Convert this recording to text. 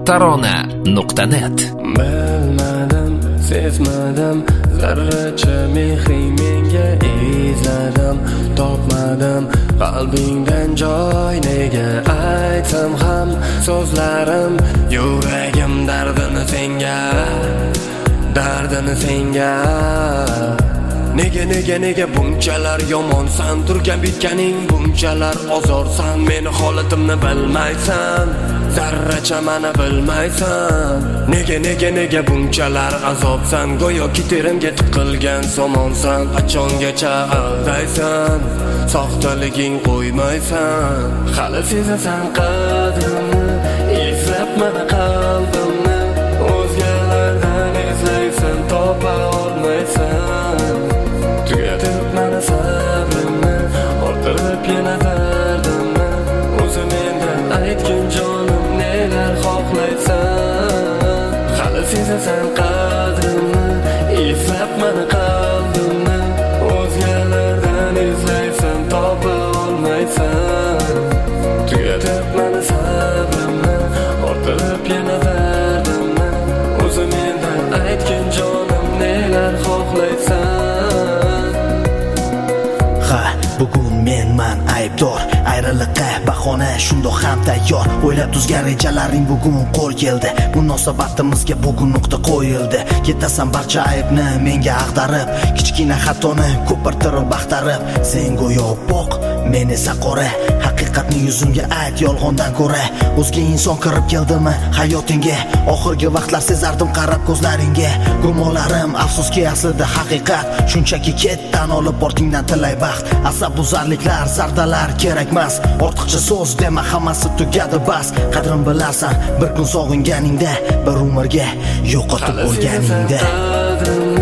tarona.net. Bilmadim, sezmadim, zarracha mehring menga izladim, topmadim qalbingdan joy, nega aytsam ham so'zlarim, yuragim dardini senga. Nega bunchalar yomonsan, turgan bitganing bunchalar ozorsan, meni holatimni bilmaysan, zarracha meni bilmaysan. Nega bunchalar azobsan, go'yoki terimga tiqilgan somonsan, qachongacha aldaysan, soxtaliging qo'ymaysan. Hali sezasan qadrimni, izlab meni qalbimni, o'zgalardan izlaysan, topa olmaysan. Tugatib meni sabrimni, orttirib yana dardimni, o'zim mendan aytgin jonim, nelar xohlaysan. Hali sezasan qadrimni, izlab meni qalbimni, o'zgalardan izlaysan, topa olmaysan. Tugatib meni sabrimni, orttirib yana dardimni, o'zim mendan aytgin jonim, nelar xohlaysan. Bugun menman aybdor, ayriliqqa bahona shundoq ham tayyor. O'ylab tuzgan rejalaring bugun qo'l keldi, munosabatimizga bugun nuqta qo'yildi. Ketasan barcha aybni menga ag'darib, kichkina xatoni ko'pirtirib axtarib. Sen go'yo boq, men esa qora, haqiqatni yuzimga ayt yolg'ondan ko'ra. O'zga inson kirib keldimi hayotingga, oxirgi vaqtlar sezardim qarab ko'zlaringga. Gumonlarim afsuski aslida haqiqat, shunchaki ketdan olib ortingdan tilay baxt. Asabuzarliklar, zardalar kerakmas, ortiqcha so'z dema, hammasi tugadi bas. Qadrim bilarsan bir kun sog'inganingda, bir umrga yo'qotib o'lganingda.